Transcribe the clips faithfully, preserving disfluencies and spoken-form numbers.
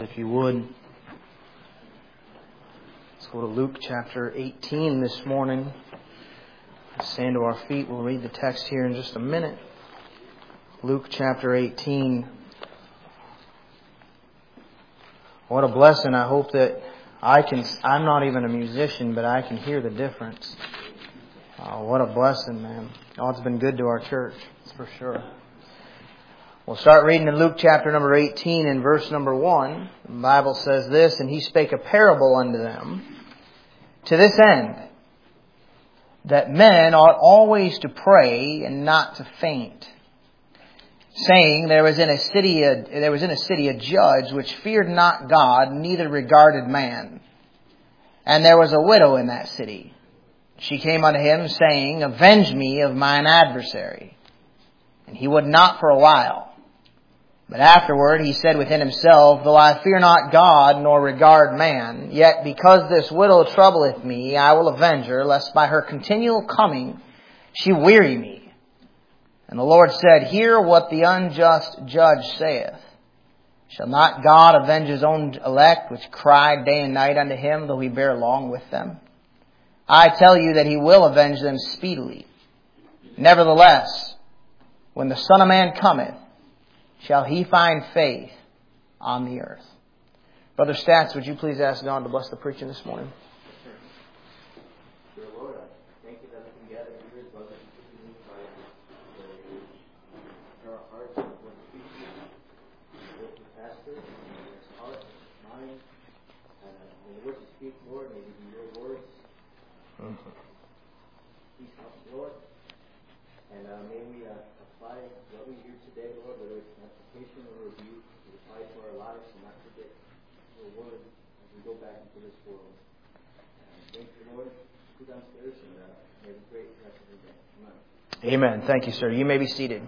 If you would, let's go to Luke chapter eighteen this morning. Let's stand to our feet. We'll read the text here in just a minute. Luke chapter eighteen. What a blessing. I hope that I can, I'm not even a musician, but I can hear the difference. Oh, what a blessing, man. God's been good to our church, that's for sure. We'll start reading in Luke chapter number eighteen and verse number one. The Bible says this, "And he spake a parable unto them, to this end, that men ought always to pray and not to faint. Saying, there was in a city a, there was in a city a judge which feared not God, neither regarded man. And there was a widow in that city. She came unto him, saying, Avenge me of mine adversary. And he would not for a while. But afterward he said within himself, Though I fear not God, nor regard man, yet because this widow troubleth me, I will avenge her, lest by her continual coming she weary me. And the Lord said, Hear what the unjust judge saith. Shall not God avenge his own elect, which cry day and night unto him, though he bear long with them? I tell you that he will avenge them speedily. Nevertheless, when the Son of Man cometh, shall he find faith on the earth?" Brother Stats, would you please ask God to bless the preaching this morning? Dear Lord, I thank you that we can gather here, brothers and sisters in Christ, to our hearts and what to speak to you. With the pastor, and his heart, his mind, and may the words to speak, Lord, may they be your words. Mm-hmm. Please help us, Lord. And uh, may we uh, apply what we hear today, Lord, whether it's an application or a review, to apply to our lives and not forget your word as we go back into this world. And thank you, Lord. Go downstairs and uh, may the great rest of the day. Amen. Amen. Thank you, sir. You may be seated.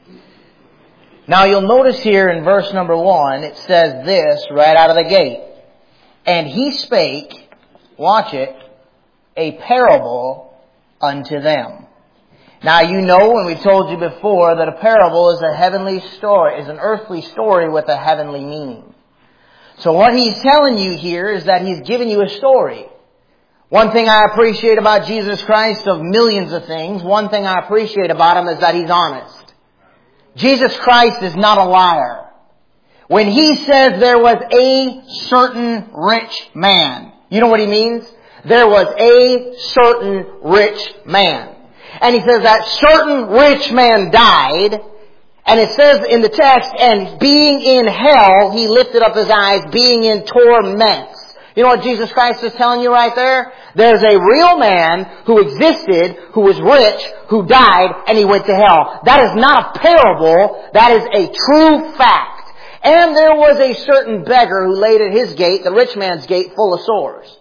Now you'll notice here in verse number one, it says this right out of the gate. And he spake, watch it, a parable unto them. Now you know, and we've told you before, that a parable is a heavenly story, is an earthly story with a heavenly meaning. So what he's telling you here is that he's giving you a story. One thing I appreciate about Jesus Christ, of millions of things, one thing I appreciate about him is that he's honest. Jesus Christ is not a liar. When he says there was a certain rich man, you know what he means? There was a certain rich man. And he says that certain rich man died. And it says in the text, and being in hell, he lifted up his eyes, being in torments. You know what Jesus Christ is telling you right there? There's a real man who existed, who was rich, who died, and he went to hell. That is not a parable. That is a true fact. And there was a certain beggar who laid at his gate, the rich man's gate, full of sores.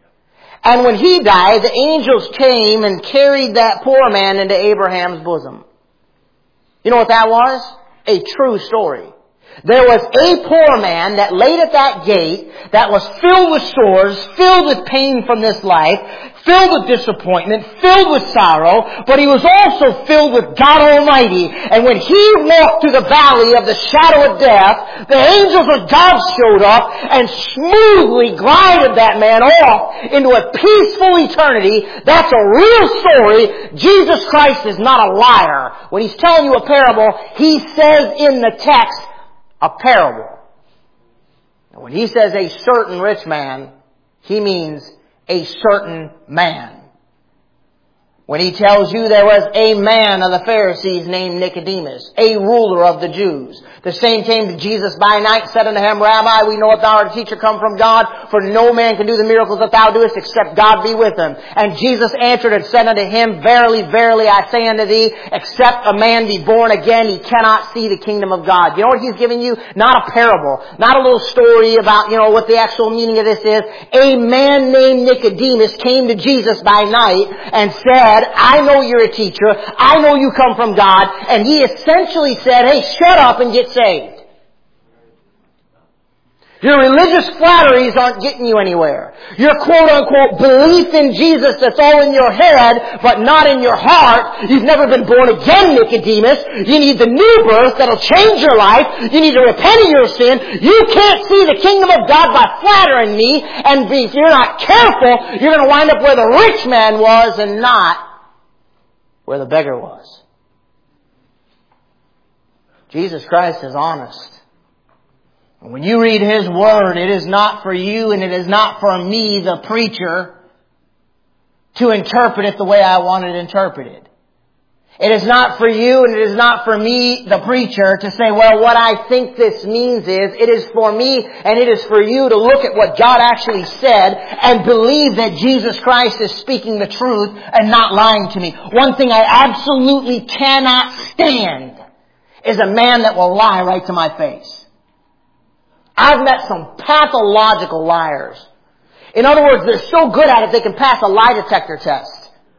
And when he died, the angels came and carried that poor man into Abraham's bosom. You know what that was? A true story. There was a poor man that laid at that gate that was filled with sores, filled with pain from this life, filled with disappointment, filled with sorrow, but he was also filled with God Almighty. And when he walked through the valley of the shadow of death, the angels of God showed up and smoothly glided that man off into a peaceful eternity. That's a real story. Jesus Christ is not a liar. When he's telling you a parable, he says in the text, a parable. And when he says a certain rich man, he means a certain man. When he tells you there was a man of the Pharisees named Nicodemus, a ruler of the Jews. The same came to Jesus by night, said unto him, Rabbi, we know that thou art a teacher come from God, for no man can do the miracles that thou doest except God be with him. And Jesus answered and said unto him, Verily, verily, I say unto thee, except a man be born again, he cannot see the kingdom of God. You know what he's giving you? Not a parable, not a little story about, you know, what the actual meaning of this is. A man named Nicodemus came to Jesus by night and said, I know you're a teacher. I know you come from God. And he essentially said, hey, shut up and get saved. Your religious flatteries aren't getting you anywhere. Your quote-unquote belief in Jesus that's all in your head, but not in your heart. You've never been born again, Nicodemus. You need the new birth that'll change your life. You need to repent of your sin. You can't see the kingdom of God by flattering me, and if you're not careful, you're going to wind up where the rich man was and not where the beggar was. Jesus Christ is honest. When you read His Word, it is not for you and it is not for me, the preacher, to interpret it the way I want it interpreted. It is not for you and it is not for me, the preacher, to say, well, what I think this means is, it is for me and it is for you to look at what God actually said and believe that Jesus Christ is speaking the truth and not lying to me. One thing I absolutely cannot stand is a man that will lie right to my face. I've met some pathological liars. In other words, they're so good at it they can pass a lie detector test.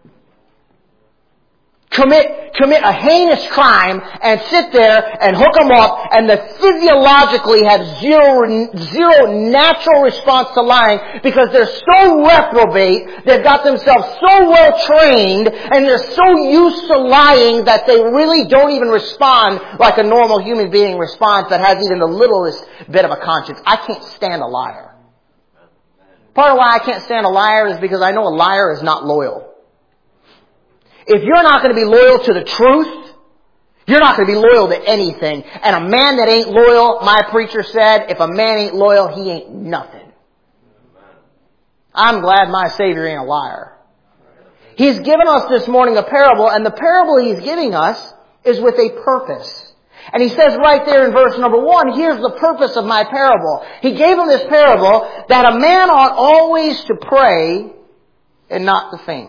Commit, commit a heinous crime and sit there and hook them up, and they physiologically have zero, zero natural response to lying because they're so reprobate, they've got themselves so well trained, and they're so used to lying that they really don't even respond like a normal human being responds that has even the littlest bit of a conscience. I can't stand a liar. Part of why I can't stand a liar is because I know a liar is not loyal. If you're not going to be loyal to the truth, you're not going to be loyal to anything. And a man that ain't loyal, my preacher said, if a man ain't loyal, he ain't nothing. I'm glad my Savior ain't a liar. He's given us this morning a parable, and the parable He's giving us is with a purpose. And He says right there in verse number one, here's the purpose of my parable. He gave him this parable that a man ought always to pray and not to faint.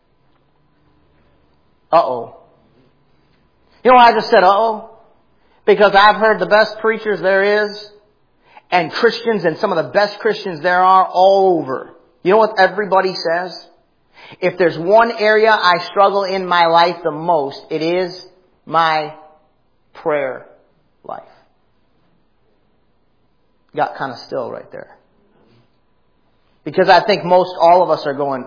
Uh-oh. You know why I just said uh-oh? Because I've heard the best preachers there is, and Christians, and some of the best Christians there are all over. You know what everybody says? If there's one area I struggle in my life the most, it is my prayer life. Got kind of still right there. Because I think most all of us are going,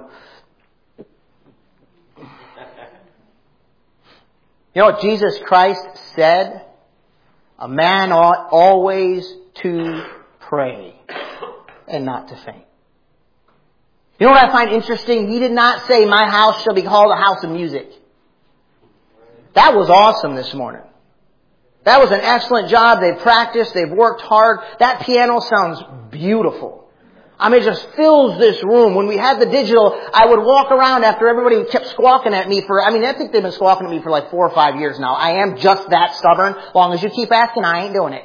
you know what Jesus Christ said? A man ought always to pray and not to faint. You know what I find interesting? He did not say, my house shall be called a house of music. That was awesome this morning. That was an excellent job. They've practiced. They've worked hard. That piano sounds beautiful. I mean, it just fills this room. When we had the digital, I would walk around after everybody kept squawking at me for, I mean, I think they've been squawking at me for like four or five years now. I am just that stubborn. As long as you keep asking, I ain't doing it.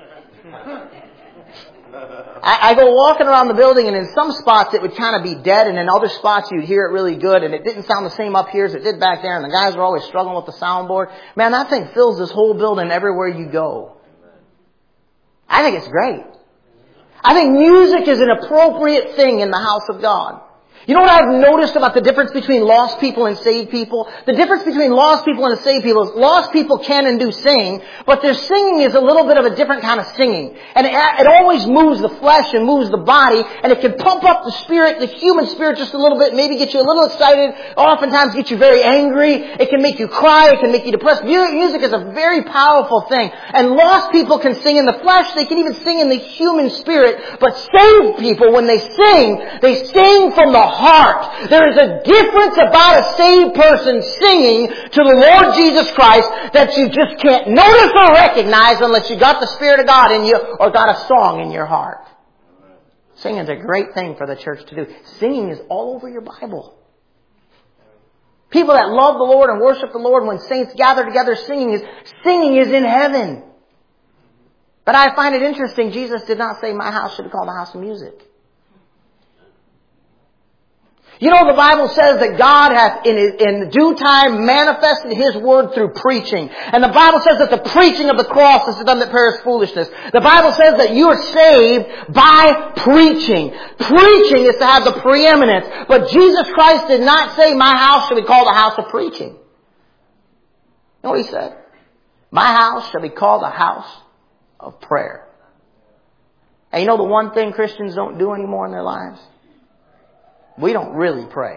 I, I go walking around the building, and in some spots it would kind of be dead, and in other spots you'd hear it really good, and it didn't sound the same up here as it did back there, and the guys were always struggling with the soundboard. Man, that thing fills this whole building everywhere you go. I think it's great. I think music is an appropriate thing in the house of God. You know what I've noticed about the difference between lost people and saved people? The difference between lost people and saved people is lost people can and do sing, but their singing is a little bit of a different kind of singing. And it, it always moves the flesh and moves the body, and it can pump up the spirit, the human spirit just a little bit, maybe get you a little excited, oftentimes get you very angry. It can make you cry, it can make you depressed. Music is a very powerful thing. And lost people can sing in the flesh, they can even sing in the human spirit, but saved people, when they sing, they sing from the heart. There is a difference about a saved person singing to the Lord Jesus Christ that you just can't notice or recognize unless you got the Spirit of God in you or got a song in your heart. Singing is a great thing for the church to do. Singing is all over your Bible. People that love the Lord and worship the Lord, when saints gather together, singing is singing is in heaven. But I find it interesting, Jesus did not say my house should be called a house of music. You know, the Bible says that God hath in, in due time manifested His word through preaching. And the Bible says that the preaching of the cross is to them that perish foolishness. The Bible says that you are saved by preaching. Preaching is to have the preeminence. But Jesus Christ did not say my house shall be called a house of preaching. You know what He said? My house shall be called a house of prayer. And you know the one thing Christians don't do anymore in their lives? We don't really pray.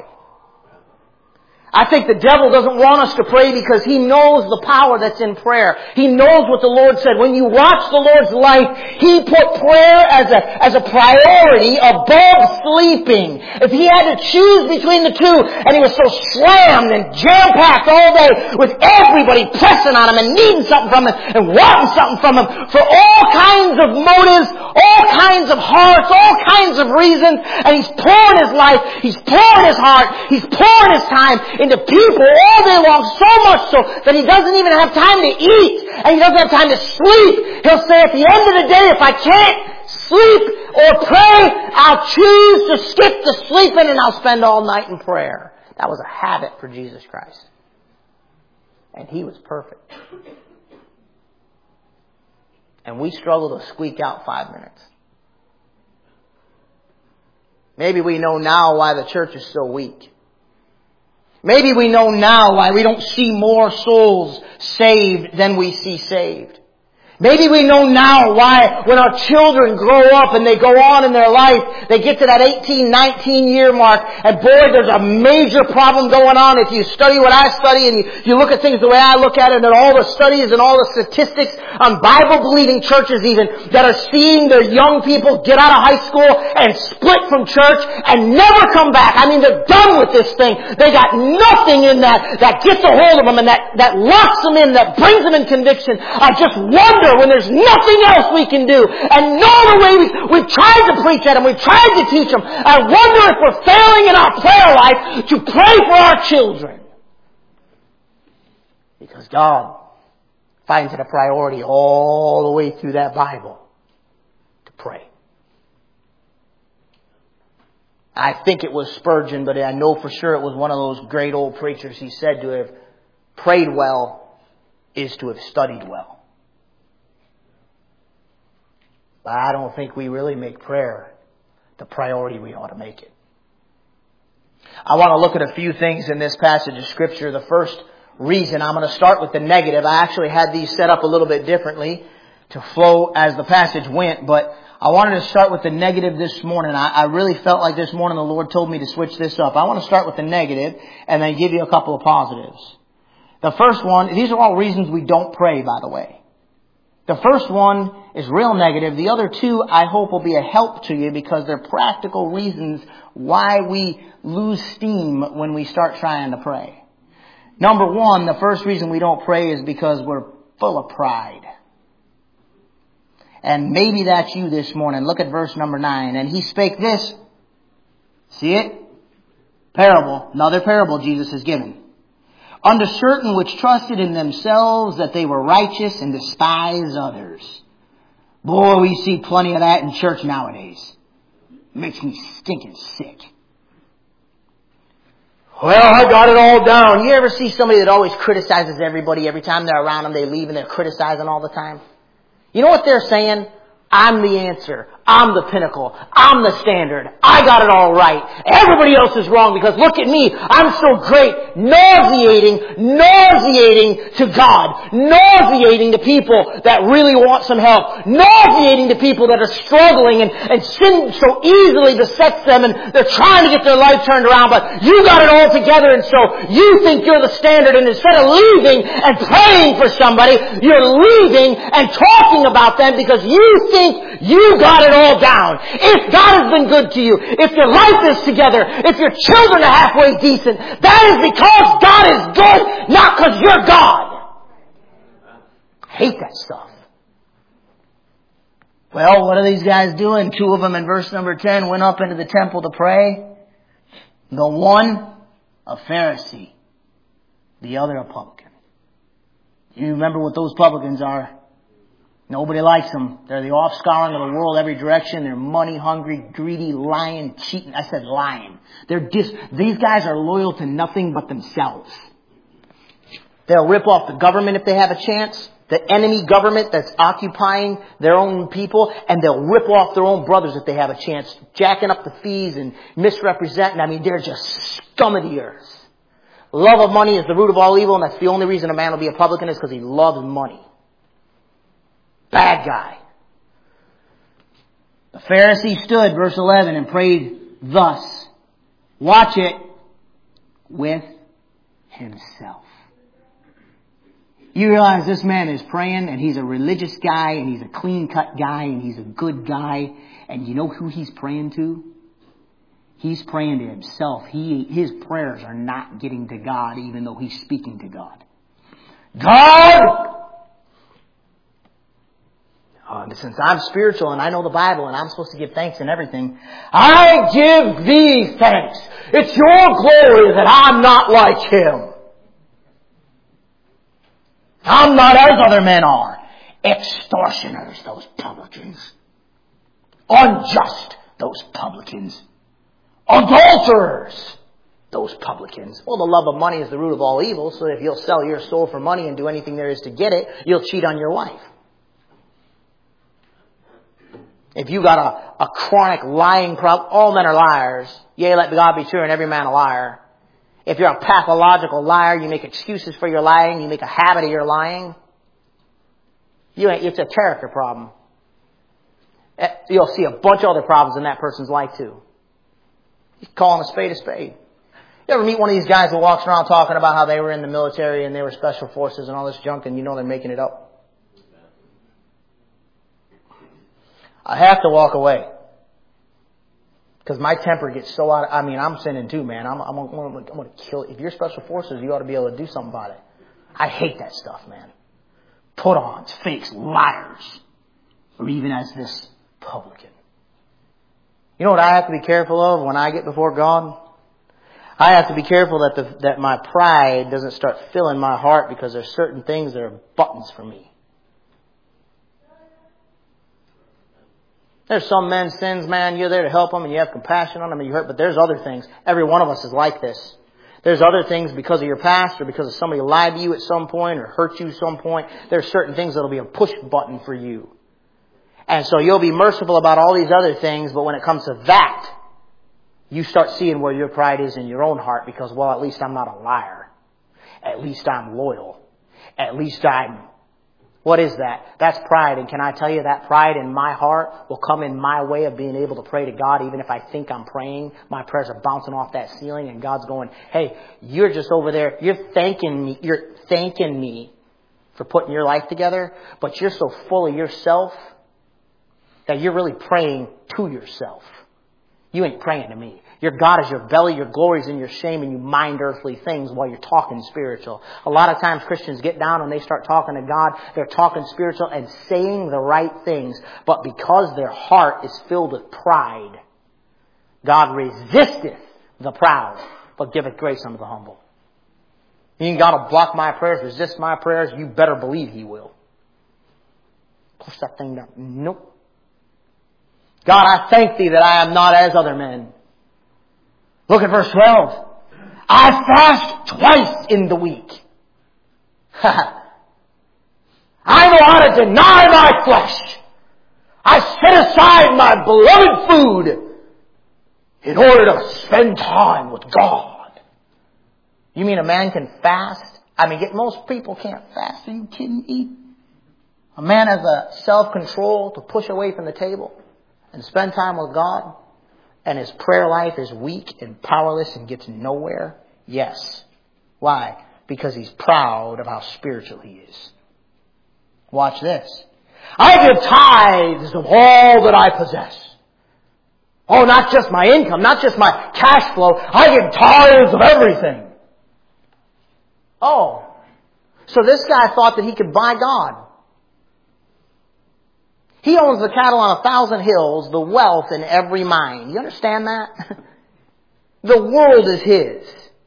I think the devil doesn't want us to pray because he knows the power that's in prayer. He knows what the Lord said. When you watch the Lord's life, He put prayer as a, as a priority above sleeping. If He had to choose between the two, and He was so slammed and jam-packed all day with everybody pressing on Him and needing something from Him and wanting something from Him for all kinds of motives, all kinds of hearts, all kinds of reasons, and He's pouring His life, He's pouring His heart, He's pouring His time into people all day long, so much so that He doesn't even have time to eat and He doesn't have time to sleep. He'll say at the end of the day, if I can't sleep or pray, I'll choose to skip the sleeping and I'll spend all night in prayer. That was a habit for Jesus Christ. And He was perfect. And we struggle to squeak out five minutes. Maybe we know now why the church is so weak. Maybe we know now why we don't see more souls saved than we see saved. Maybe we know now why when our children grow up and they go on in their life, they get to that eighteen, nineteen year mark, and boy, there's a major problem going on. If you study what I study and you, you look at things the way I look at it, and all the studies and all the statistics on Bible-believing churches even that are seeing their young people get out of high school and split from church and never come back. I mean, they're done with this thing. They got nothing in that that gets a hold of them and that, that locks them in, that brings them in conviction. I just wonder when there's nothing else we can do. And no other way we, we've tried to preach at them. We've tried to teach them. I wonder if we're failing in our prayer life to pray for our children. Because God finds it a priority all the way through that Bible to pray. I think it was Spurgeon, but I know for sure it was one of those great old preachers. He said to have prayed well is to have studied well. But I don't think we really make prayer the priority we ought to make it. I want to look at a few things in this passage of Scripture. The first reason, I'm going to start with the negative. I actually had these set up a little bit differently to flow as the passage went, but I wanted to start with the negative this morning. I, I really felt like this morning the Lord told me to switch this up. I want to start with the negative and then give you a couple of positives. The first one, these are all reasons we don't pray, by the way. The first one is real negative. The other two, I hope, will be a help to you because they're practical reasons why we lose steam when we start trying to pray. Number one, the first reason we don't pray is because we're full of pride. And maybe that's you this morning. Look at verse number nine. And He spake this. See it? Parable. Another parable Jesus has given. Unto certain which trusted in themselves that they were righteous and despised others. Boy, we see plenty of that in church nowadays. Makes me stinking sick. Well, I got it all down. You ever see somebody that always criticizes everybody every time they're around them, they leave and they're criticizing all the time? You know what they're saying? I'm the answer. I'm the pinnacle. I'm the standard. I got it all right. Everybody else is wrong because look at me. I'm so great. Nauseating, nauseating to God. Nauseating to people that really want some help. Nauseating to people that are struggling and, and sin so easily besets them and they're trying to get their life turned around, but you got it all together and so you think you're the standard, and instead of leaving and praying for somebody, you're leaving and talking about them because you think you got it all down. If God has been good to you, if your life is together, if your children are halfway decent, that is because God is good, not because you're God. I hate that stuff. Well, what are these guys doing? Two of them in verse number ten went up into the temple to pray. The one, a Pharisee. The other, a publican. You remember what those publicans are? Nobody likes them. They're the offscouring of the world every direction. They're money hungry, greedy, lying, cheating. I said lying. They're dis- These guys are loyal to nothing but themselves. They'll rip off the government if they have a chance. The enemy government that's occupying their own people. And they'll rip off their own brothers if they have a chance. Jacking up the fees and misrepresenting. I mean, they're just scum of the earth. Love of money is the root of all evil. And that's the only reason a man will be a publican is because he loves money. Bad guy. The Pharisee stood, verse eleven, and prayed thus. Watch it. With himself. You realize this man is praying and he's a religious guy and he's a clean-cut guy and he's a good guy. And you know who he's praying to? He's praying to himself. He, his prayers are not getting to God even though he's speaking to God. God! Uh, since I'm spiritual and I know the Bible and I'm supposed to give thanks and everything, I give thee thanks. It's your glory that I'm not like him. I'm not as other men are. Extortioners, those publicans. Unjust, those publicans. Adulterers, those publicans. Well, the love of money is the root of all evil, so if you'll sell your soul for money and do anything there is to get it, you'll cheat on your wife. If you got a, a chronic lying problem, all men are liars. Yea, let God be true and every man a liar. If you're a pathological liar, you make excuses for your lying, you make a habit of your lying. You ain't, it's a character problem. You'll see a bunch of other problems in that person's life too. He's calling a spade a spade. You ever meet one of these guys that walks around talking about how they were in the military and they were special forces and all this junk and you know they're making it up? I have to walk away. Because my temper gets so out of, I mean, I'm sinning too, man. I'm, I'm, I'm going to kill it. If you're special forces, you ought to be able to do something about it. I hate that stuff, man. Put-ons, fakes, liars. Or even as this publican. You know what I have to be careful of when I get before God? I have to be careful that the, that my pride doesn't start filling my heart because there's certain things that are buttons for me. There's some men's sins, man, you're there to help them and you have compassion on them and you hurt, but there's other things. Every one of us is like this. There's other things because of your past or because of somebody lied to you at some point or hurt you at some point. There's certain things that'll be a push button for you. And so you'll be merciful about all these other things, but when it comes to that, you start seeing where your pride is in your own heart because, well, at least I'm not a liar. At least I'm loyal. At least I'm... What is that? That's pride. And can I tell you that pride in my heart will come in my way of being able to pray to God even if I think I'm praying. My prayers are bouncing off that ceiling and God's going, hey, you're just over there. You're thanking me. You're thanking me for putting your life together. But you're so full of yourself that you're really praying to yourself. You ain't praying to me. Your God is your belly, your glory is in your shame, and you mind earthly things while you're talking spiritual. A lot of times Christians get down and they start talking to God. They're talking spiritual and saying the right things. But because their heart is filled with pride, God resisteth the proud, but giveth grace unto the humble. You ain't got to block my prayers, resist my prayers. You better believe He will. Push that thing down. Nope. God, I thank Thee that I am not as other men. Look at verse twelve. I fast twice in the week. I know how to deny my flesh. I set aside my beloved food in order to spend time with God. You mean a man can fast? I mean, most people can't fast. Are you kidding me? A man has a self-control to push away from the table and spend time with God, and his prayer life is weak and powerless and gets nowhere? Yes. Why? Because he's proud of how spiritual he is. Watch this. I give tithes of all that I possess. Oh, not just my income, not just my cash flow. I give tithes of everything. Oh. So this guy thought that he could buy God. He owns the cattle on a thousand hills, the wealth in every mine. You understand that? The world is his.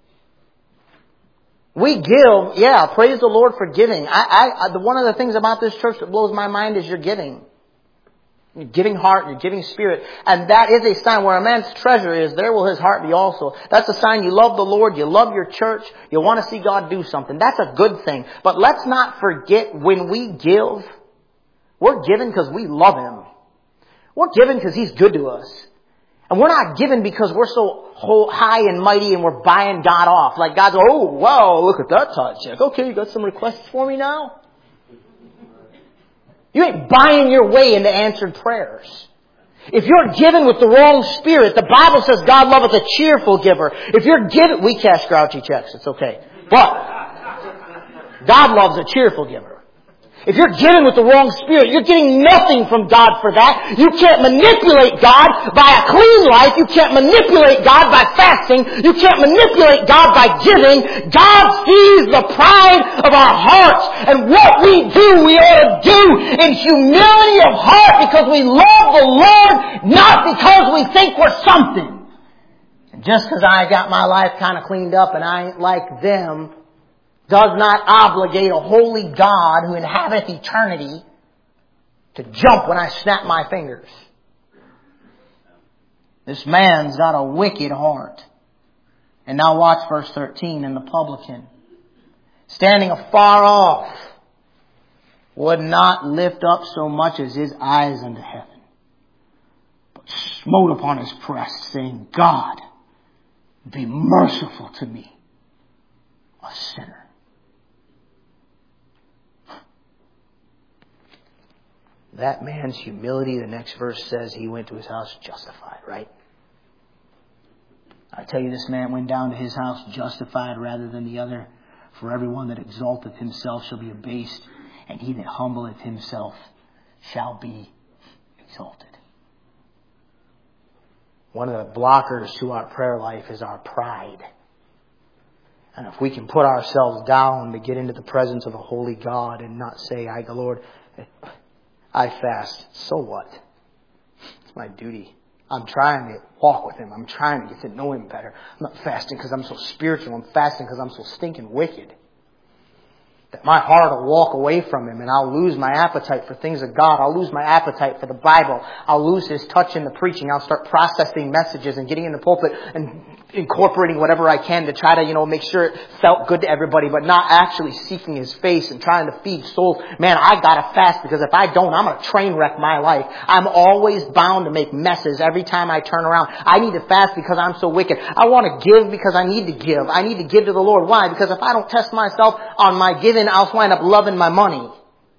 We give, yeah, praise the Lord for giving. I, I, the, one of the things about this church that blows my mind is your giving. Your giving heart, your giving spirit. And that is a sign where a man's treasure is, there will his heart be also. That's a sign you love the Lord, you love your church, you want to see God do something. That's a good thing. But let's not forget when we give, we're giving because we love Him. We're giving because He's good to us. And we're not giving because we're so high and mighty and we're buying God off. Like God's, oh, wow, look at that tithe check. Okay, you got some requests for me now? You ain't buying your way into answered prayers. If you're given with the wrong spirit, the Bible says God loveth a cheerful giver. If you're given, we cash grouchy checks, it's okay. But God loves a cheerful giver. If you're given with the wrong spirit, you're getting nothing from God for that. You can't manipulate God by a clean life. You can't manipulate God by fasting. You can't manipulate God by giving. God sees the pride of our hearts. And what we do, we ought to do in humility of heart because we love the Lord, not because we think we're something. And just because I got my life kind of cleaned up and I ain't like them, does not obligate a holy God who inhabiteth eternity to jump when I snap my fingers. This man's got a wicked heart. And now watch verse thirteen. And the publican, standing afar off, would not lift up so much as his eyes unto heaven, but smote upon his breast, saying, God, be merciful to me, a sinner. That man's humility, the next verse says he went to his house justified, right? I tell you, this man went down to his house justified rather than the other. For everyone that exalteth himself shall be abased, and he that humbleth himself shall be exalted. One of the blockers to our prayer life is our pride. And if we can put ourselves down to get into the presence of a holy God and not say, I, the Lord, I fast. So what? It's my duty. I'm trying to walk with Him. I'm trying to get to know Him better. I'm not fasting because I'm so spiritual. I'm fasting because I'm so stinking wicked. That my heart will walk away from Him and I'll lose my appetite for things of God. I'll lose my appetite for the Bible. I'll lose His touch in the preaching. I'll start processing messages and getting in the pulpit and incorporating whatever I can to try to, you know, make sure it felt good to everybody, but not actually seeking His face and trying to feed souls. Man, I gotta fast because if I don't, I'm gonna train wreck my life. I'm always bound to make messes every time I turn around. I need to fast because I'm so wicked. I want to give because I need to give. I need to give to the Lord. Why? Because if I don't test myself on my giving, I'll wind up loving my money.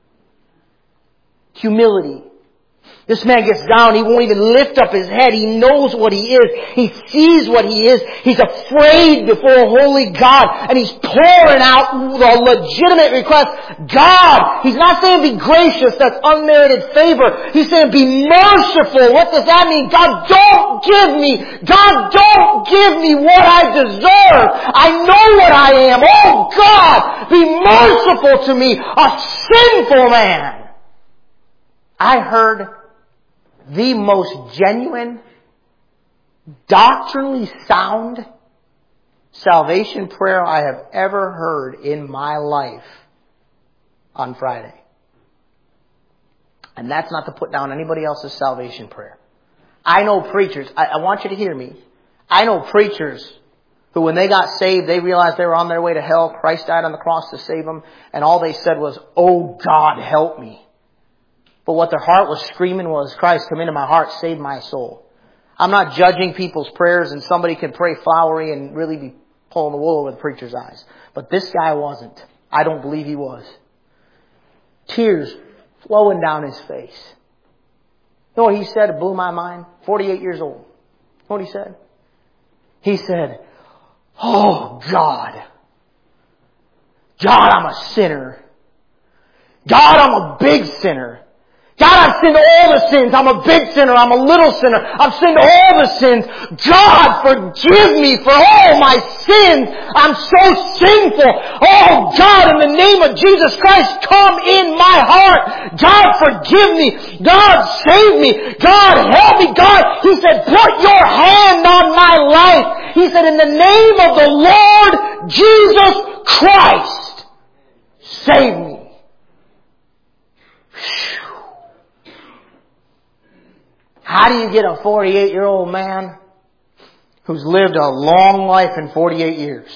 Humility. This man gets down. He won't even lift up his head. He knows what he is. He sees what he is. He's afraid before a holy God. And he's pouring out the legitimate request. God, he's not saying be gracious. That's unmerited favor. He's saying be merciful. What does that mean? God, don't give me. God, don't give me what I deserve. I know what I am. Oh God, be merciful to me, a sinful man. I heard the most genuine, doctrinally sound salvation prayer I have ever heard in my life on Friday. And that's not to put down anybody else's salvation prayer. I know preachers, I, I want you to hear me. I know preachers who when they got saved, they realized they were on their way to hell. Christ died on the cross to save them. And all they said was, oh God, help me. But what their heart was screaming was, Christ, come into my heart, save my soul. I'm not judging people's prayers, and somebody can pray flowery and really be pulling the wool over the preacher's eyes. But this guy wasn't. I don't believe he was. Tears flowing down his face. You know what he said? It blew my mind. forty-eight years old. You know what he said? He said, oh God. God, I'm a sinner. God, I'm a big sinner. God, I've sinned all the sins. I'm a big sinner. I'm a little sinner. I've sinned all the sins. God, forgive me for all my sins. I'm so sinful. Oh God, in the name of Jesus Christ, come in my heart. God, forgive me. God, save me. God, help me. God, He said, put your hand on my life. He said, in the name of the Lord Jesus Christ, save me. How do you get a forty-eight-year-old man who's lived a long life in forty-eight years?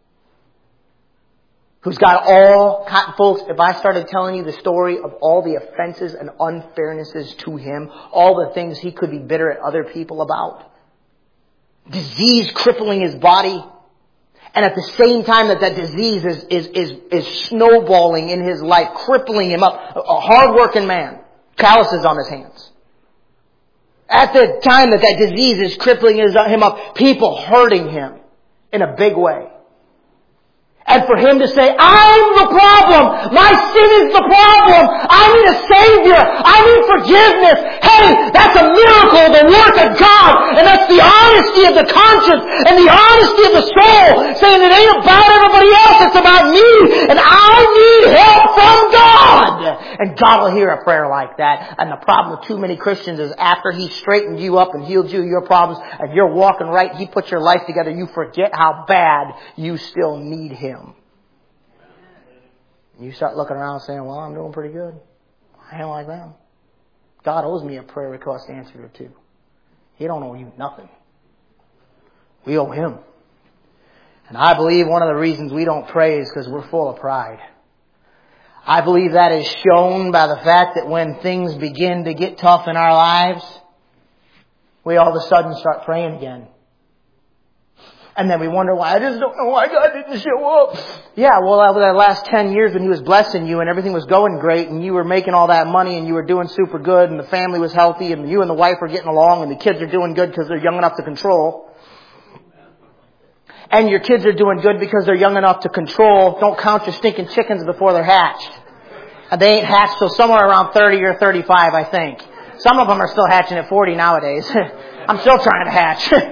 Who's got all... Folks, if I started telling you the story of all the offenses and unfairnesses to him, all the things he could be bitter at other people about, disease crippling his body, and at the same time that that disease is, is, is, is snowballing in his life, crippling him up, a hard-working man, calluses on his hands. At the time that that disease is crippling him up, people hurting him in a big way. And for him to say, I'm the problem. My sin is the problem. I need a Savior. I need forgiveness. Hey, that's a miracle, the work of God. And that's the honesty of the conscience and the honesty of the soul. Saying it ain't about everybody else. It's about me. And I need help from God. And God will hear a prayer like that. And the problem with too many Christians is after He straightened you up and healed you your problems and you're walking right, He put your life together, you forget how bad you still need Him. You start looking around saying, well, I'm doing pretty good. I ain't like them. God owes me a prayer request answered or two. He don't owe you nothing. We owe Him. And I believe one of the reasons we don't pray is because we're full of pride. I believe that is shown by the fact that when things begin to get tough in our lives, we all of a sudden start praying again. And then we wonder why. I just don't know why God didn't show up. Yeah, well, over the last ten years when He was blessing you and everything was going great and you were making all that money and you were doing super good and the family was healthy and you and the wife were getting along and the kids are doing good because they're young enough to control. And your kids are doing good because they're young enough to control. Don't count your stinking chickens before they're hatched. And they ain't hatched till somewhere around thirty or thirty-five, I think. Some of them are still hatching at forty nowadays. I'm still trying to hatch.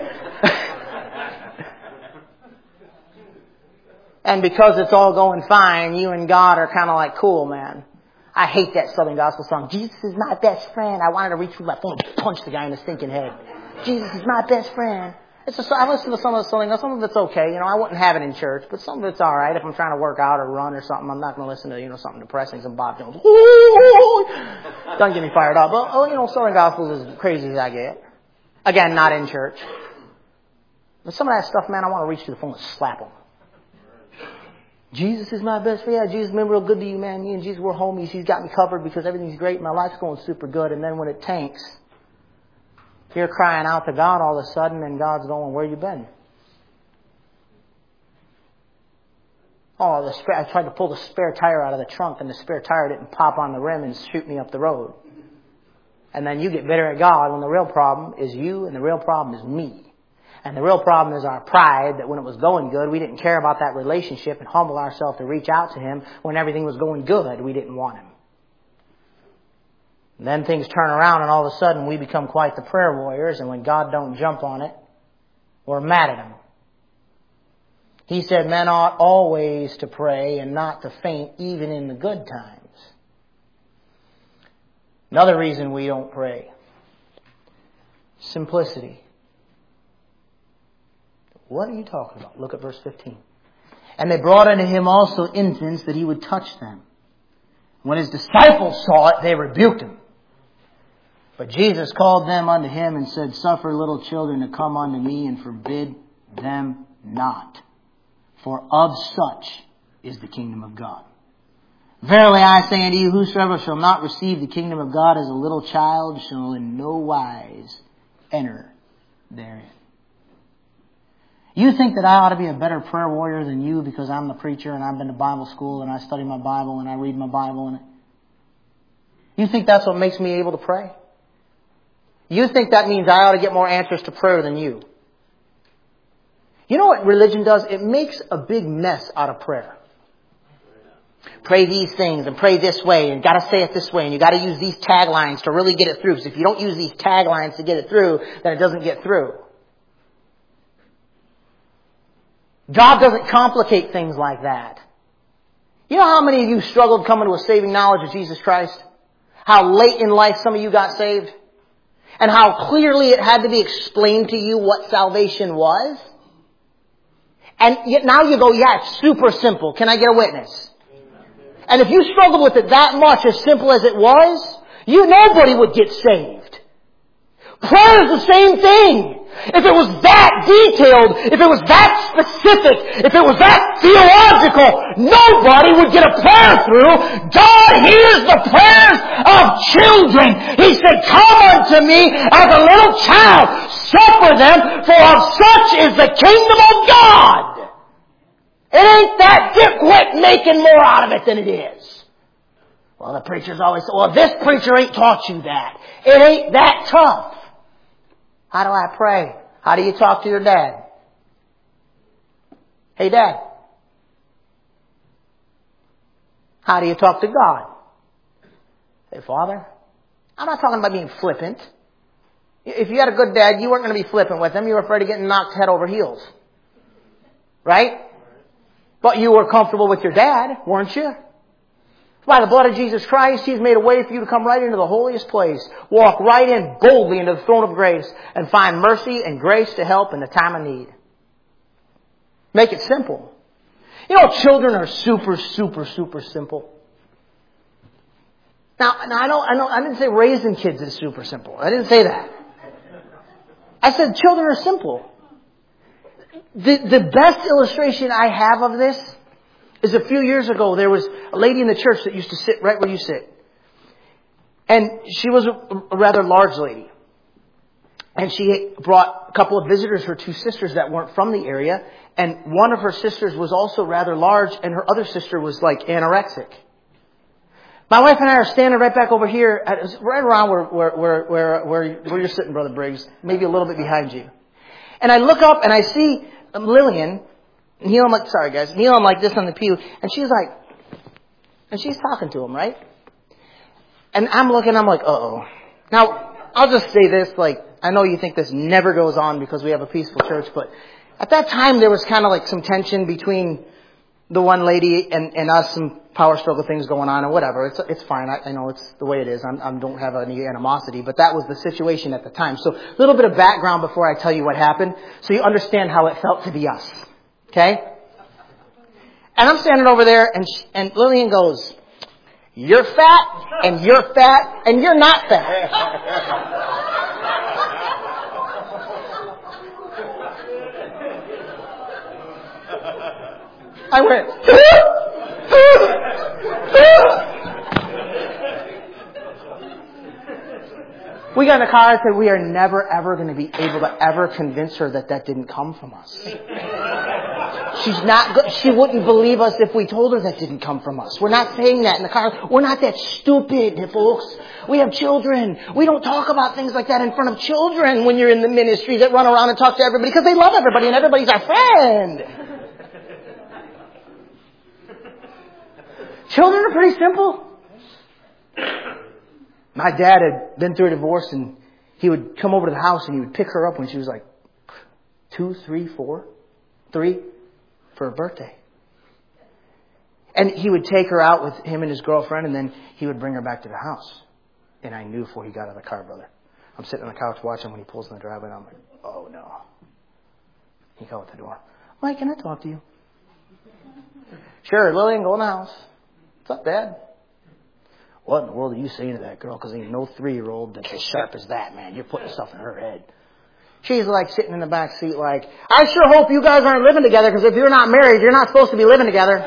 And because it's all going fine, you and God are kind of like, cool, man. I hate that Southern Gospel song. Jesus is my best friend. I wanted to reach through my phone and punch the guy in the stinking head. Jesus is my best friend. It's a, I listen to some of the Southern Gospel. Some of it's okay. You know, I wouldn't have it in church, but some of it's all right. If I'm trying to work out or run or something, I'm not going to listen to, you know, something depressing, some Bob Jones. Doesn't get me fired up. But, oh, you know, Southern Gospel is as crazy as I get. Again, not in church. But some of that stuff, man, I want to reach through the phone and slap them. Jesus is my best friend. Yeah, Jesus has been real good to you, man. Me and Jesus, we're homies. He's got me covered because everything's great. My life's going super good. And then when it tanks, you're crying out to God all of a sudden and God's going, where you been? Oh, the spare, I tried to pull the spare tire out of the trunk and the spare tire didn't pop on the rim and shoot me up the road. And then you get bitter at God when the real problem is you and the real problem is me. And the real problem is our pride, that when it was going good, we didn't care about that relationship and humble ourselves to reach out to Him. When everything was going good, we didn't want Him. And then things turn around and all of a sudden we become quite the prayer warriors. And when God don't jump on it, we're mad at Him. He said men ought always to pray and not to faint even in the good times. Another reason we don't pray. Simplicity. What are you talking about? Look at verse fifteen. And they brought unto Him also infants that He would touch them. When His disciples saw it, they rebuked Him. But Jesus called them unto Him and said, Suffer little children to come unto me and forbid them not. For of such is the kingdom of God. Verily I say unto you, whosoever shall not receive the kingdom of God as a little child shall in no wise enter therein. You think that I ought to be a better prayer warrior than you because I'm the preacher and I've been to Bible school and I study my Bible and I read my Bible and you think that's what makes me able to pray? You think that means I ought to get more answers to prayer than you? You know what religion does? It makes a big mess out of prayer. Pray these things and pray this way and got to say it this way and you got to use these taglines to really get it through. Because if you don't use these taglines to get it through, then it doesn't get through. God doesn't complicate things like that. You know how many of you struggled coming to a saving knowledge of Jesus Christ? How late in life some of you got saved? And how clearly it had to be explained to you what salvation was? And yet now you go, yeah, it's super simple. Can I get a witness? And if you struggled with it that much, as simple as it was, you nobody would get saved. Prayer is the same thing. If it was that detailed, if it was that specific, if it was that theological, nobody would get a prayer through. God hears the prayers of children. He said, come unto me as a little child. Suffer them, for of such is the kingdom of God. It ain't that dipwit making more out of it than it is. Well, the preachers always say, well, this preacher ain't taught you that. It ain't that tough. How do I pray? How do you talk to your dad? Hey, Dad. How do you talk to God? Hey, Father. I'm not talking about being flippant. If you had a good dad, you weren't going to be flippant with him. You were afraid of getting knocked head over heels. Right? But you were comfortable with your dad, weren't you? By the blood of Jesus Christ, He's made a way for you to come right into the holiest place. Walk right in boldly into the throne of grace and find mercy and grace to help in the time of need. Make it simple. You know, children are super, super, super simple. Now, now I, don't, I, don't, I didn't say raising kids is super simple. I didn't say that. I said children are simple. The, the best illustration I have of this is a few years ago, there was a lady in the church that used to sit right where you sit. And she was a, a rather large lady. And she brought a couple of visitors, her two sisters that weren't from the area. And one of her sisters was also rather large, and her other sister was like anorexic. My wife and I are standing right back over here, at, right around where, where, where, where, where, where you're sitting, Brother Briggs, maybe a little bit behind you. And I look up and I see Lillian, kneeling like, sorry guys, kneeling like this on the pew, and she's like, and she's talking to him, right? And I'm looking, I'm like, uh-oh. Now, I'll just say this, like, I know you think this never goes on because we have a peaceful church, but at that time there was kind of like some tension between the one lady and, and us, some power struggle things going on or whatever. It's it's fine. I, I know it's the way it is. I don't have any animosity, but that was the situation at the time. So a little bit of background before I tell you what happened, so you understand how it felt to be us. Okay? And I'm standing over there, and and Lillian goes, "You're fat, and you're fat, and you're not fat." I went, we got in the car and said, we are never, ever going to be able to ever convince her that that didn't come from us. She's not, she wouldn't believe us if we told her that didn't come from us. We're not saying that in the car. We're not that stupid, folks. We have children. We don't talk about things like that in front of children when you're in the ministry that run around and talk to everybody because they love everybody and everybody's our friend. Children are pretty simple. My dad had been through a divorce, and he would come over to the house and he would pick her up when she was like two, three, four, three for her birthday. And he would take her out with him and his girlfriend, and then he would bring her back to the house. And I knew before he got out of the car, brother. I'm sitting on the couch watching when he pulls in the driveway, and I'm like, oh no. He go out the door. Mike, can I talk to you? Sure, Lillian, go in the house. What's up, Dad? What in the world are you saying to that girl? Because ain't no three-year-old that's as sharp as that, man. You're putting stuff in her head. She's like sitting in the back seat like, I sure hope you guys aren't living together, because if you're not married, you're not supposed to be living together.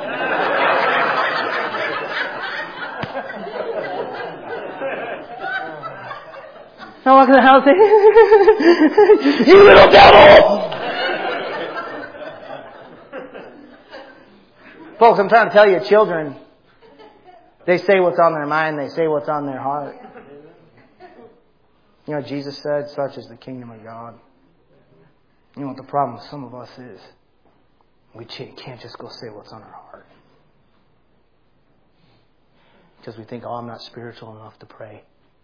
I walk in the house and you little devil! Folks, I'm trying to tell you, children, they say what's on their mind. They say what's on their heart. You know what Jesus said? Such is the kingdom of God. You know what the problem with some of us is? We can't just go say what's on our heart. Because we think, oh, I'm not spiritual enough to pray.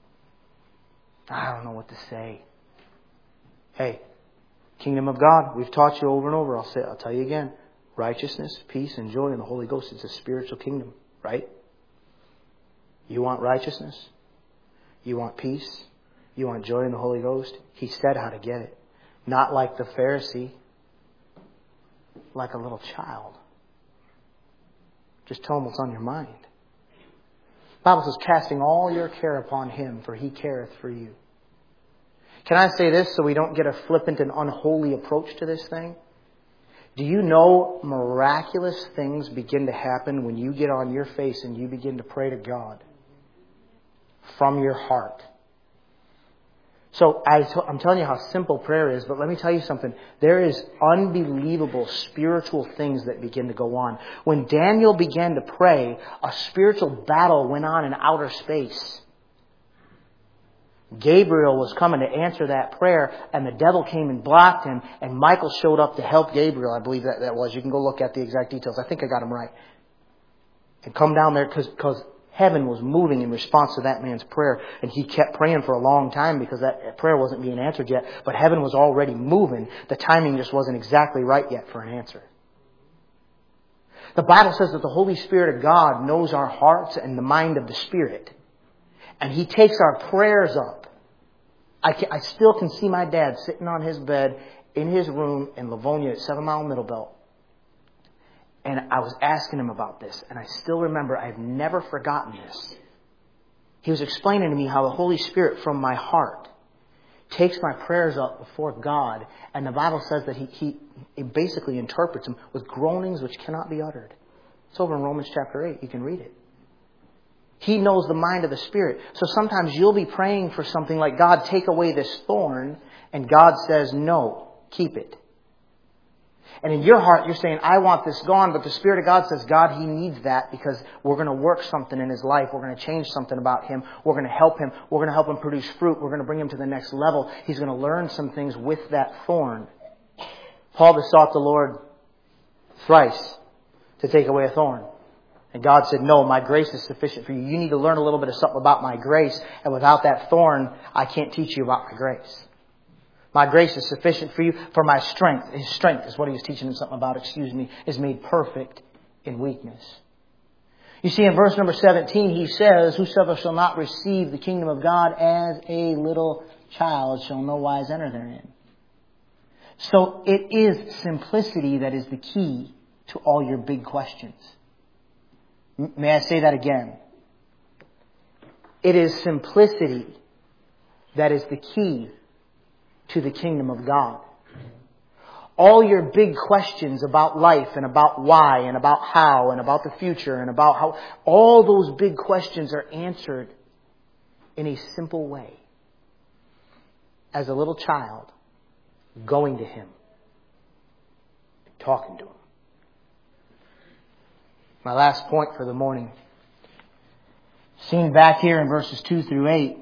I don't know what to say. Hey, kingdom of God, we've taught you over and over. I'll say, I'll tell you again. Righteousness, peace, and joy in the Holy Ghost. It's a spiritual kingdom, right? You want righteousness? You want peace? You want joy in the Holy Ghost? He said how to get it. Not like the Pharisee, like a little child. Just tell him what's on your mind. The Bible says, casting all your care upon Him, for He careth for you. Can I say this so we don't get a flippant and unholy approach to this thing? Do you know miraculous things begin to happen when you get on your face and you begin to pray to God from your heart? So I t- I'm telling you how simple prayer is, but let me tell you something. There is unbelievable spiritual things that begin to go on. When Daniel began to pray, a spiritual battle went on in outer space. Gabriel was coming to answer that prayer, and the devil came and blocked him, and Michael showed up to help Gabriel. I believe that that was. You can go look at the exact details. I think I got them right. And come down there because because heaven was moving in response to that man's prayer, and he kept praying for a long time because that prayer wasn't being answered yet. But heaven was already moving. The timing just wasn't exactly right yet for an answer. The Bible says that the Holy Spirit of God knows our hearts and the mind of the Spirit. And He takes our prayers up. I, can, I still can see my dad sitting on his bed in his room in Livonia at Seven Mile Middle Belt. And I was asking him about this. And I still remember, I've never forgotten this. He was explaining to me how the Holy Spirit from my heart takes my prayers up before God. And the Bible says that He, he, he basically interprets them with groanings which cannot be uttered. It's over in Romans chapter eight. You can read it. He knows the mind of the Spirit. So sometimes you'll be praying for something like, God, take away this thorn. And God says, no, keep it. And in your heart, you're saying, I want this gone. But the Spirit of God says, God, He needs that because we're going to work something in His life. We're going to change something about Him. We're going to help Him. We're going to help Him produce fruit. We're going to bring Him to the next level. He's going to learn some things with that thorn. Paul besought the Lord thrice to take away a thorn. And God said, no, my grace is sufficient for you. You need to learn a little bit of something about my grace. And without that thorn, I can't teach you about my grace. My grace is sufficient for you, for my strength. His strength is what he was teaching him something about, excuse me, is made perfect in weakness. You see, in verse number seventeen, he says, whosoever shall not receive the kingdom of God as a little child shall no wise enter therein. So it is simplicity that is the key to all your big questions. May I say that again? It is simplicity that is the key to the kingdom of God. All your big questions about life and about why and about how and about the future and about how, all those big questions are answered in a simple way. As a little child going to Him, talking to Him. My last point for the morning. Seen back here in verses two through eight.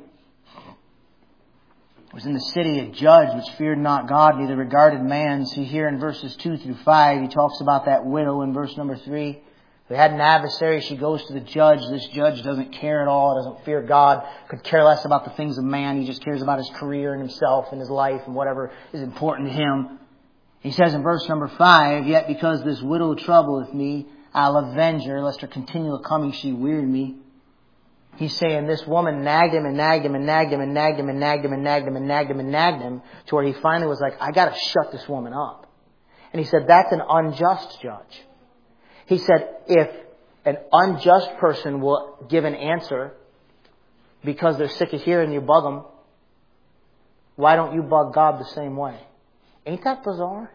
Was in the city a judge which feared not God, neither regarded man. See here in verses two through five, he talks about that widow in verse number three. They had an adversary. She goes to the judge. This judge doesn't care at all, doesn't fear God, could care less about the things of man. He just cares about his career and himself and his life and whatever is important to him. He says in verse number five, yet because this widow troubleth me, I'll avenge her, lest her continual coming she weary me. He's saying this woman nagged him and nagged him and nagged him and nagged him and nagged him and nagged him and nagged him and nagged him to where he finally was like, I got to shut this woman up. And he said, that's an unjust judge. He said, if an unjust person will give an answer because they're sick of hearing you bug them, why don't you bug God the same way? Ain't that bizarre?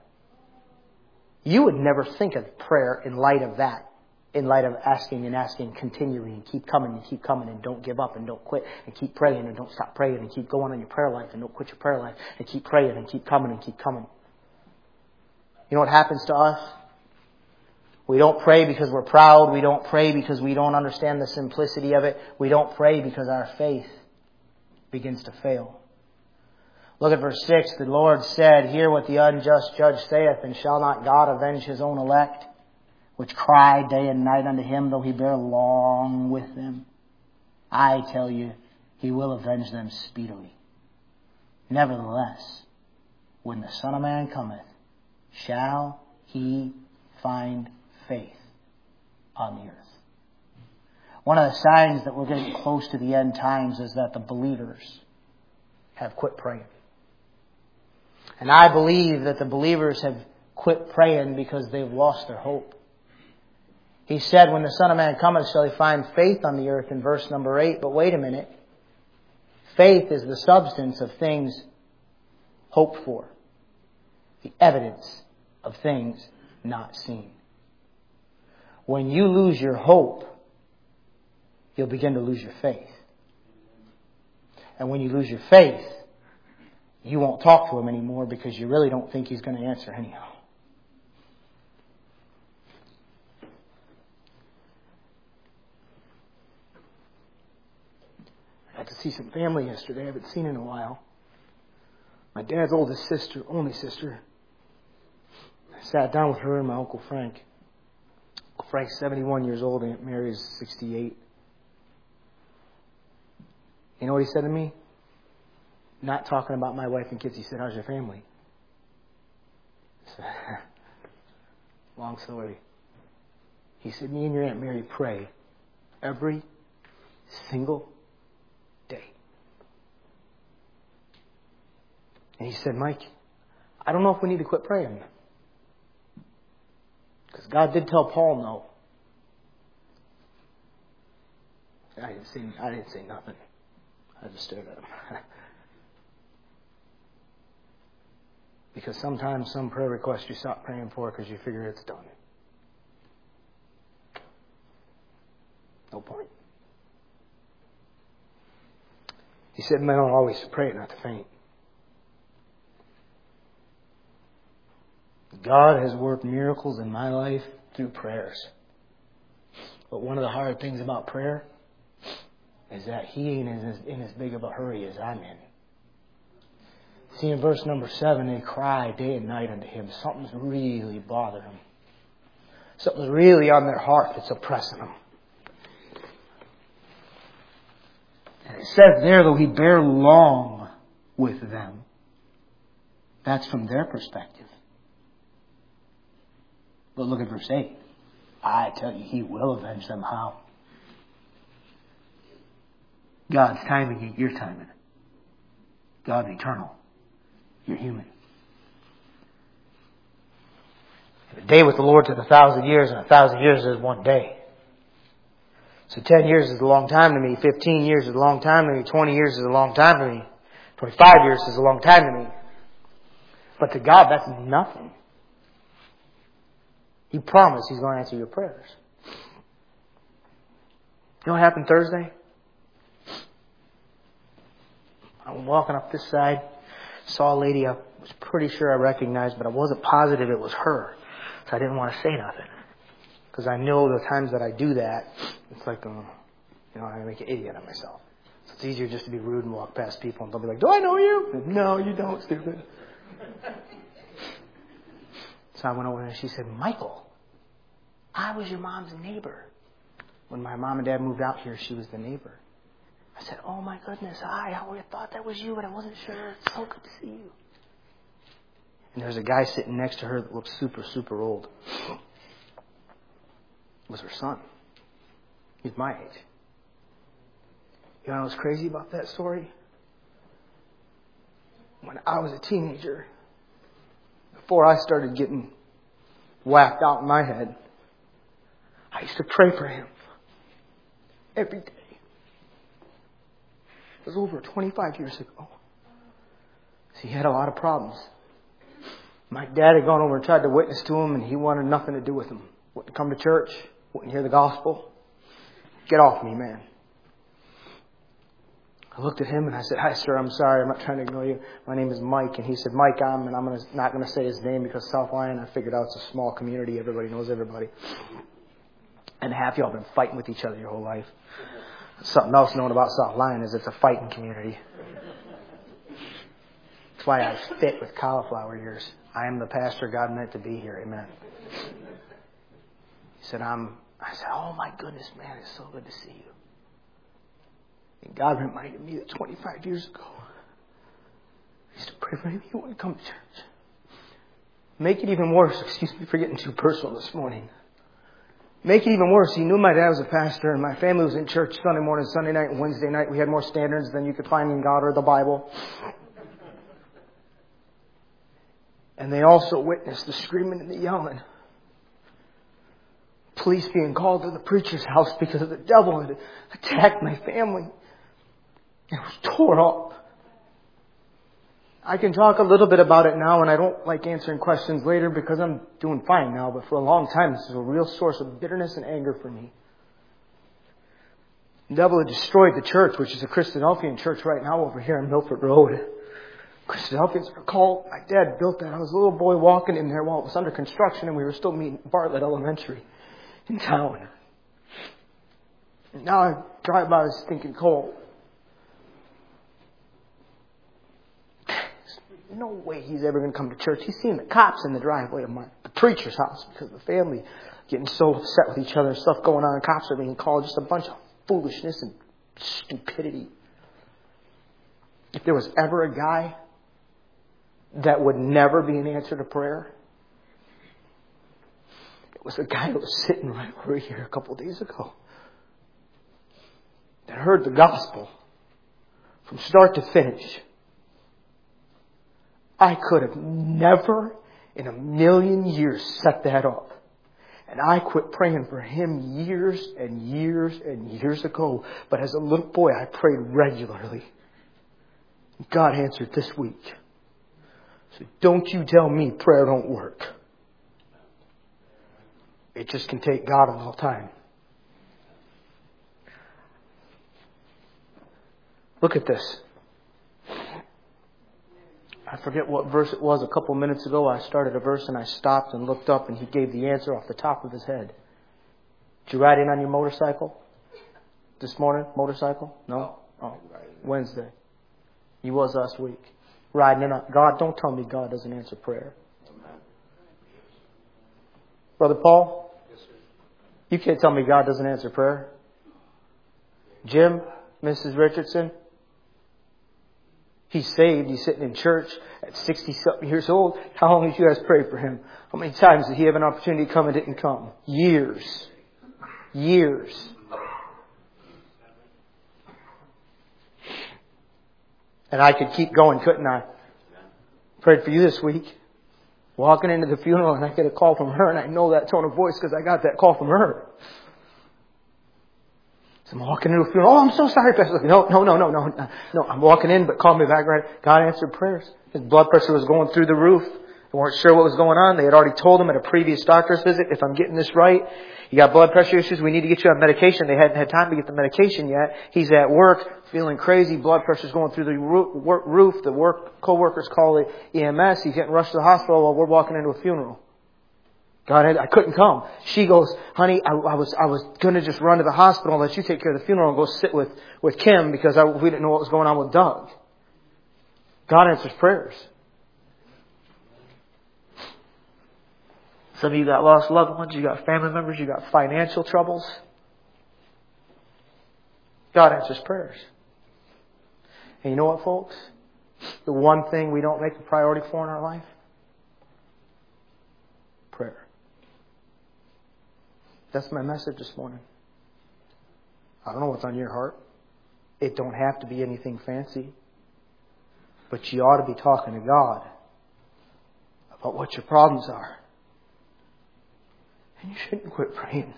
You would never think of prayer in light of that. In light of asking and asking continually and keep coming and keep coming and don't give up and don't quit and keep praying and don't stop praying and keep going on your prayer life and don't quit your prayer life and keep praying and keep coming and keep coming. You know what happens to us? We don't pray because we're proud. We don't pray because we don't understand the simplicity of it. We don't pray because our faith begins to fail. Look at verse six. The Lord said, hear what the unjust judge saith, and shall not God avenge His own elect, which cry day and night unto Him, though He bear long with them? I tell you, He will avenge them speedily. Nevertheless, when the Son of Man cometh, shall He find faith on the earth? One of the signs that we're getting close to the end times is that the believers have quit praying. And I believe that the believers have quit praying because they've lost their hope. He said, when the Son of Man cometh, shall He find faith on the earth, in verse number eight. But wait a minute. Faith is the substance of things hoped for. The evidence of things not seen. When you lose your hope, you'll begin to lose your faith. And when you lose your faith, you won't talk to Him anymore because you really don't think He's going to answer anyhow. to see some family yesterday I haven't seen in a while. My dad's oldest sister, only sister. I sat down with her and my Uncle Frank. Uncle Frank's seventy-one years old, Aunt Mary's sixty-eight. You know what he said to me? Not talking about my wife and kids. He said, how's your family? I said, long story. He said, me and your Aunt Mary pray every single day. And he said, Mike, I don't know if we need to quit praying. Because God did tell Paul no. I didn't say, I didn't say nothing. I just stared at him. Because sometimes some prayer requests you stop praying for because you figure it's done. No point. He said, men ought always to pray, not to faint. God has worked miracles in my life through prayers. But one of the hard things about prayer is that He ain't in as, in as big of a hurry as I'm in. See, in verse number seven, they cry day and night unto Him. Something's really bothering them. Something's really on their heart that's oppressing them. And it says there, though He bear long with them. That's from their perspective. But look at verse eight. I tell you, He will avenge them. How? God's timing ain't your timing. God's eternal. You're human. A day with the Lord is a thousand years, and a thousand years is one day. So ten years is a long time to me. Fifteen years is a long time to me. Twenty years is a long time to me. Twenty-five years is a long time to me. But to God, that's nothing. He promised He's going to answer your prayers. You know what happened Thursday? I was walking up this side, saw a lady I was pretty sure I recognized, but I wasn't positive it was her. So I didn't want to say nothing. Because I know the times that I do that, it's like, um, you know, I make an idiot of myself. So it's easier just to be rude and walk past people and they'll be like, do I know you? No, you don't, stupid. So I went over and she said, Michael, I was your mom's neighbor. When my mom and dad moved out here, she was the neighbor. I said, oh my goodness, hi, I always thought that was you, but I wasn't sure. It's so good to see you. And there's a guy sitting next to her that looks super, super old. It was her son. He's my age. You know what's crazy about that story? When I was a teenager, before I started getting whacked out in my head, I used to pray for him every day. It was over twenty-five years ago. So he had a lot of problems. My dad had gone over and tried to witness to him, and he wanted nothing to do with him. Wouldn't come to church, wouldn't hear the gospel. Get off me, man. I looked at him and I said, hi, sir, I'm sorry, I'm not trying to ignore you. My name is Mike. And he said, Mike, I'm, and I'm gonna, not going to say his name because South Lyon, I figured out it's a small community. Everybody knows everybody. And half y'all have been fighting with each other your whole life. Something else known about South Lyon is it's a fighting community. That's why I fit with cauliflower ears. I am the pastor God meant to be here. Amen. He said, I'm, I said, oh my goodness, man, it's so good to see you. And God reminded me that twenty-five years ago, I used to pray for him. He wouldn't come to church. Make it even worse. Excuse me for getting too personal this morning. Make it even worse. He knew my dad was a pastor and my family was in church Sunday morning, Sunday night, and Wednesday night. We had more standards than you could find in God or the Bible. And they also witnessed the screaming and the yelling. Police being called to the preacher's house because the devil had attacked my family. It was tore up. I can talk a little bit about it now, and I don't like answering questions later because I'm doing fine now. But for a long time, this is a real source of bitterness and anger for me. The devil had destroyed the church, which is a Christadelphian church right now over here on Milford Road. Christadelphians are called. My dad built that. I was a little boy walking in there while it was under construction, and we were still meeting at Bartlett Elementary in town. And now I drive by this stinking cold. no way he's ever going to come to church. He's seen the cops in the driveway of my, the preacher's house because the family getting so upset with each other and stuff going on. Cops are being called. Just a bunch of foolishness and stupidity. If there was ever a guy that would never be an answer to prayer, it was the guy who was sitting right over here a couple of days ago that heard the gospel from start to finish. I could have never in a million years set that up. And I quit praying for him years and years and years ago. But as a little boy, I prayed regularly. God answered this week. So don't you tell me prayer don't work. It just can take God a little time. Look at this. I forget what verse it was. A couple minutes ago, I started a verse and I stopped and looked up and he gave the answer off the top of his head. Did you ride in on your motorcycle this morning? Motorcycle? No? Oh, Wednesday. You was last week. Riding in on God. Don't tell me God doesn't answer prayer. Brother Paul? Yes, sir. You can't tell me God doesn't answer prayer. Jim? Missus Richardson? He's saved. He's sitting in church at sixty-something years old. How long did you guys pray for him? How many times did he have an opportunity to come and didn't come? Years. Years. And I could keep going, couldn't I? Prayed for you this week. Walking into the funeral and I get a call from her and I know that tone of voice because I got that call from her. So I'm walking into a funeral. Oh, I'm so sorry, Pastor. No, no, no, no, no. No, I'm walking in, but call me back right. God answered prayers. His blood pressure was going through the roof. They weren't sure what was going on. They had already told him at a previous doctor's visit, if I'm getting this right, you got blood pressure issues, we need to get you on medication. They hadn't had time to get the medication yet. He's at work, feeling crazy. Blood pressure's going through the roof. The work co-workers call it E M S. He's getting rushed to the hospital while we're walking into a funeral. God, I couldn't come. She goes, honey, I, I was I was going to just run to the hospital and let you take care of the funeral and go sit with, with Kim because I, we didn't know what was going on with Doug. God answers prayers. Some of you got lost loved ones, you got family members, you got financial troubles. God answers prayers. And you know what, folks? The one thing we don't make a priority for in our life? Prayer. That's my message this morning. I don't know what's on your heart. It don't have to be anything fancy. But you ought to be talking to God about what your problems are. And you shouldn't quit praying.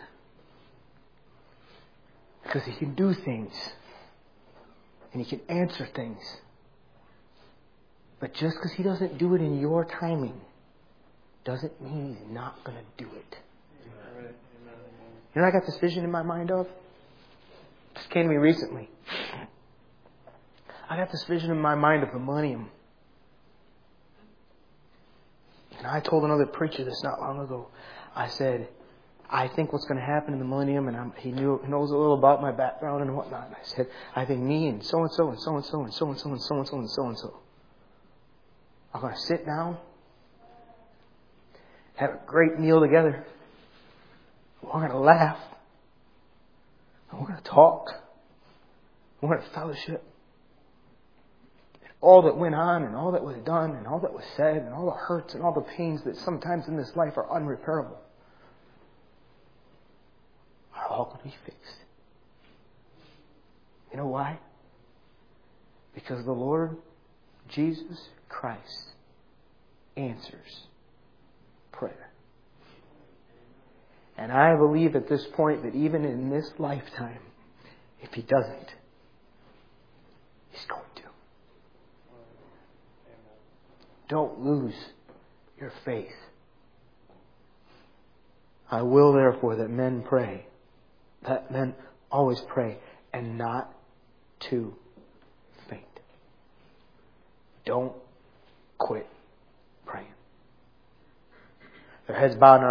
Because He can do things. And He can answer things. But just because He doesn't do it in your timing doesn't mean He's not going to do it. You know what I got this vision in my mind of? This came to me recently. I got this vision in my mind of the millennium. And I told another preacher this not long ago. I said, I think what's going to happen in the millennium, and I'm, he knew knows a little about my background and whatnot. And I said, I think me and so and so and so and so and so and so and so and so and so and so are going to sit down, have a great meal together. We're going to laugh. And we're going to talk. We're going to fellowship. And all that went on and all that was done and all that was said and all the hurts and all the pains that sometimes in this life are unrepairable are all going to be fixed. You know why? Because the Lord Jesus Christ answers prayer. And I believe at this point that even in this lifetime, if He doesn't, He's going to. Don't lose your faith. I will therefore that men pray, that men always pray, and not to faint. Don't quit praying. Their heads bowed.